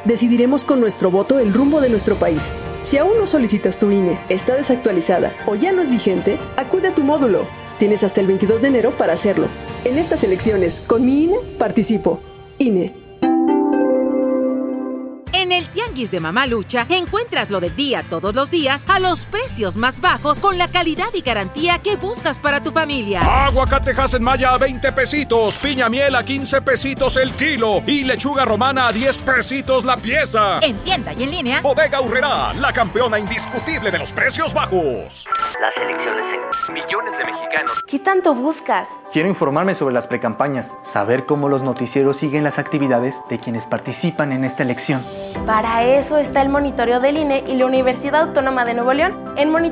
Decidiremos con nuestro voto el rumbo de nuestro país. Si aún no solicitas tu INE, está desactualizada o ya no es vigente, acude a tu módulo. Tienes hasta el 22 de enero para hacerlo. En estas elecciones, con mi INE, participo. INE. En el Tianguis de Mamalucha encuentras lo del día todos los días a los precios más bajos con la calidad y garantía que buscas para tu familia. Aguacatejas en Maya a 20 pesitos, piña miel a 15 pesitos el kilo y lechuga romana a 10 pesitos la pieza. En tienda y en línea, Bodega Aurrerá, la campeona indiscutible de los precios bajos. Las elecciones en millones de mexicanos. ¿Qué tanto buscas? Quiero informarme sobre las precampañas, saber cómo los noticieros siguen las actividades de quienes participan en esta elección. Para eso está el monitoreo del INE y la Universidad Autónoma de Nuevo León. En